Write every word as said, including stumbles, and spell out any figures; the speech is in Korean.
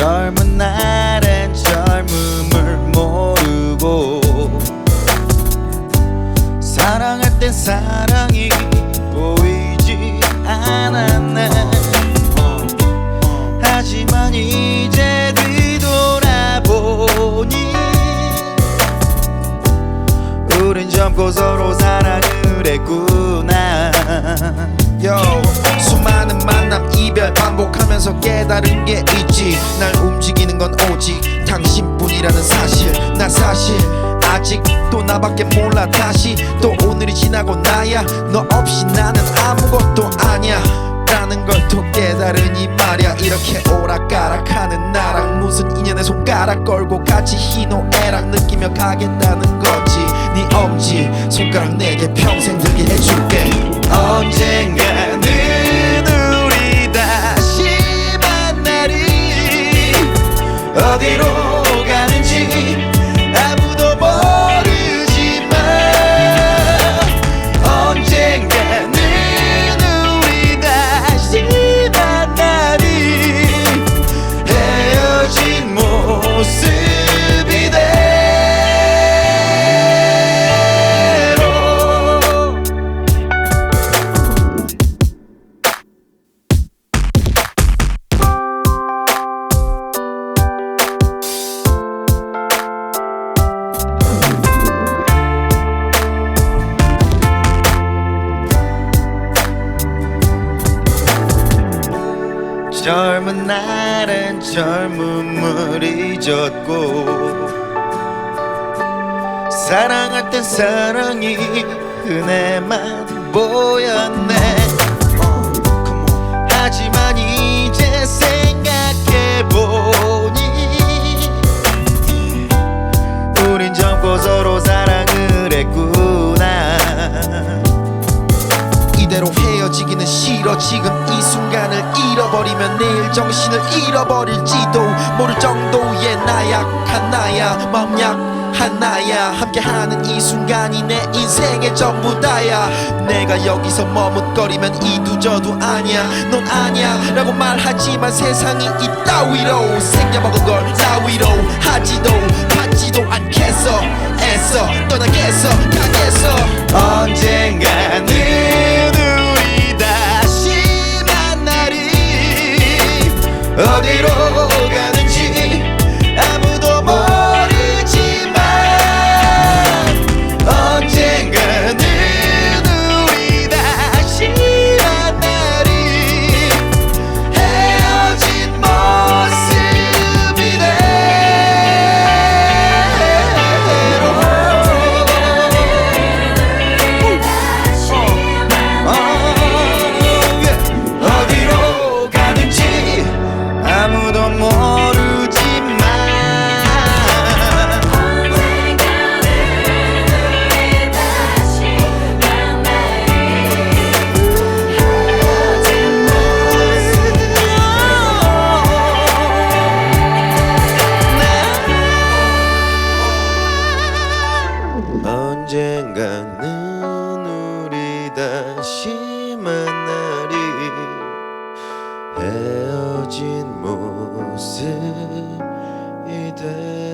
젊은 날엔 젊음을 모르고 사랑할 땐 사랑이 보이지 않았네. 하지만 이제 뒤돌아보니 우린 젊고 서로 사랑을 했구나. Yo, 수많은 만남 이별 반복하면서 깨달은 게 있지. 날 움직이는 건 오직 당신뿐이라는 사실. 나 사실 아직도 나밖에 몰라. 다시 또 오늘이 지나고 나야 너 없이 나는 아무것도 아니야 라는 걸 또 깨달으니 말야. 이렇게 오락가락하는 나랑 무슨 인연의 손가락 걸고 같이 희노애락 느끼며 가겠다는 거지. 네 엄지 손가락 내게 평생 들게 해줄게. 언젠가는 우리 다시 만나리. 어디로 가는지 아무도 모르지만 언젠가는 우리 다시 만나리. 헤어진 모습이 돼. 젊은 날엔 젊음을 잊었고 사랑할 땐 사랑이 흔해만 보였네. 하지만 이제 생각해보니 우린 젊고 서로 사랑을 했구나. 이대로 헤어지기는 싫어. 지금 이 순간을 잃어버리면 내일 정신을 잃어버릴지도 모를 정도의 나약한 나야. 마음 약한 나야. 함께하는 이 순간이 내 인생의 전부 다야. 내가 여기서 머뭇거리면 이두저도 아니야. 넌 아니야 라고 말하지만 세상이 이따위로 생겨먹은 걸 따위로 하지도 받지도 않겠어. 애써 떠나겠어 가겠어. 언젠가는 우리 다시 만나리. 어디로 가는지 아무도 모르지만 언젠가는 우리 다시 만나리. 헤어진 모습이 어디로 가는지 아무도 모르지만 언젠가는 우리 다시 만나리. 헤어진 언젠가는 우리 다시 만나리. 헤어진 모습이 돼.